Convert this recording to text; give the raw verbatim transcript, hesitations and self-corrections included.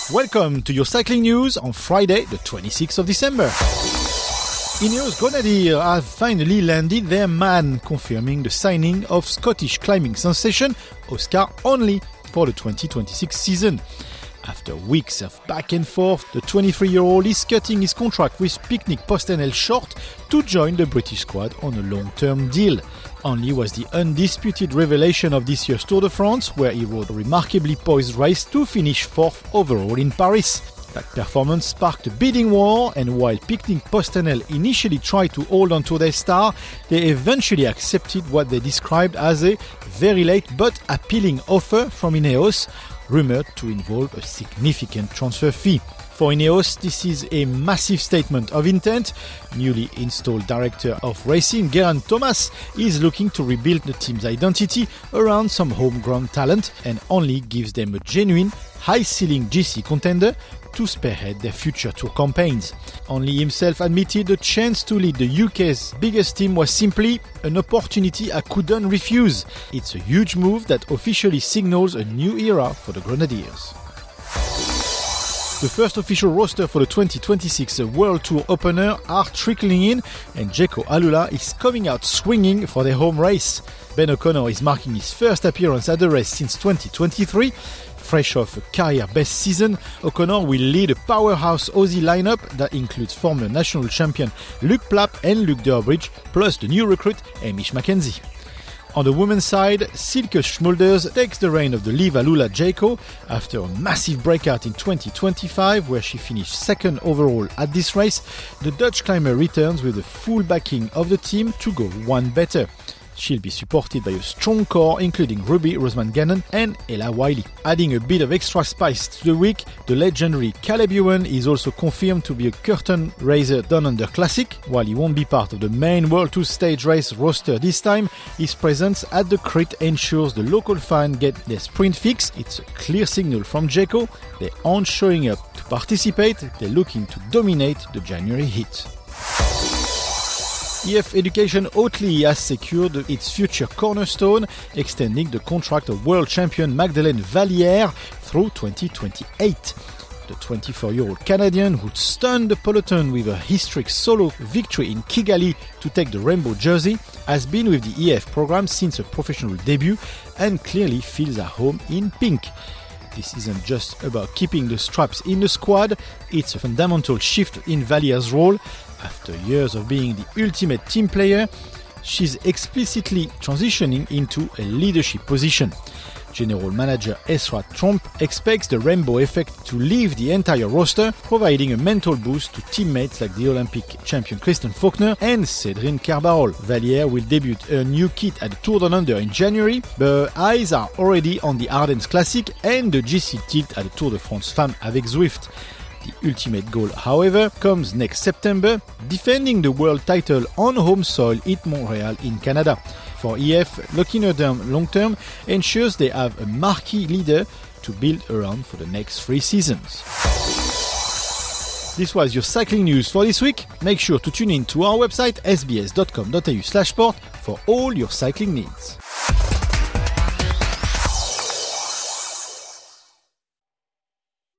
Welcome to your cycling news on Friday, the twenty-sixth of December. Ineos Grenadier have finally landed their man, confirming the signing of Scottish climbing sensation Oscar Onley for the twenty twenty-six season. After weeks of back and forth, the twenty-three-year-old is cutting his contract with Picnic PostNL short to join the British squad on a long-term deal. Onley was the undisputed revelation of this year's Tour de France, where he rode a remarkably poised race to finish fourth overall in Paris. That performance sparked a bidding war, and while Picnic PostNL initially tried to hold on to their star, they eventually accepted what they described as a very late but appealing offer from Ineos, rumoured to involve a significant transfer fee. For Ineos, this is a massive statement of intent. Newly installed director of racing, Geraint Thomas, is looking to rebuild the team's identity around some homegrown talent and only gives them a genuine, high-ceiling G C contender to spearhead their future tour campaigns. Only himself admitted the chance to lead the U K's biggest team was simply an opportunity I couldn't refuse. It's a huge move that officially signals a new era for the Grenadiers. The first official roster for the twenty twenty-six World Tour opener are trickling in, and Jayco Alula is coming out swinging for their home race. Ben O'Connor is marking his first appearance at the race since twenty twenty-three. Fresh off a career-best season, O'Connor will lead a powerhouse Aussie lineup that includes former national champion Luke Plapp and Luke Durbridge, plus the new recruit Hamish Mackenzie. On the women's side, Silke Schmulders takes the reign of the Liv Alula Jayco after a massive breakout in twenty twenty-five, where she finished second overall at this race. The Dutch climber returns with the full backing of the team to go one better. She'll be supported by a strong core including Ruby Roseman-Gannon and Ella Wiley. Adding a bit of extra spice to the week, the legendary Caleb Ewan is also confirmed to be a curtain raiser Down Under Classic. While he won't be part of the main World Tour stage race roster this time, his presence at the crit ensures the local fans get their sprint fix. It's a clear signal from Jayco. They aren't showing up to participate, they're looking to dominate the January heat. E F Education Oatly has secured its future cornerstone, extending the contract of world champion Magdalene Valliere through twenty twenty-eight. The twenty-four-year-old Canadian, who stunned the peloton with a historic solo victory in Kigali to take the rainbow jersey, has been with the E F program since her professional debut and clearly feels at home in pink. This isn't just about keeping the straps in the squad, it's a fundamental shift in Valliere's role. After years of being the ultimate team player, she's explicitly transitioning into a leadership position. General Manager Ezra Tromp expects the rainbow effect to leave the entire roster, providing a mental boost to teammates like the Olympic champion Kristen Faulkner and Cédrine Kerbarol. Valliere will debut her new kit at the Tour Down Under in January, but her eyes are already on the Ardennes Classic and the G C Tilt at the Tour de France Femmes avec Zwift. The ultimate goal, however, comes next September, defending the world title on home soil at Montreal in Canada. For E F, locking her down long-term ensures they have a marquee leader to build around for the next three seasons. This was your cycling news for this week. Make sure to tune in to our website s b s dot com dot a u slash sport for all your cycling needs.